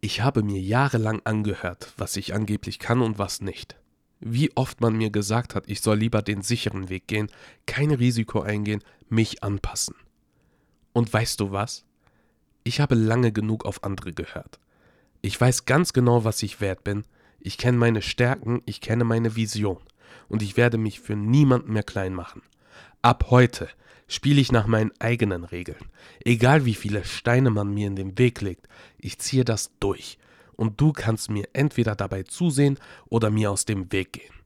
Ich habe mir jahrelang angehört, was ich angeblich kann und was nicht. Wie oft man mir gesagt hat, ich soll lieber den sicheren Weg gehen, kein Risiko eingehen, mich anpassen. Und weißt du was? Ich habe lange genug auf andere gehört. Ich weiß ganz genau, was ich wert bin. Ich kenne meine Stärken, ich kenne meine Vision. Und ich werde mich für niemanden mehr klein machen. Ab heute spiele ich nach meinen eigenen Regeln. Egal wie viele Steine man mir in den Weg legt, ich ziehe das durch. Und du kannst mir entweder dabei zusehen oder mir aus dem Weg gehen.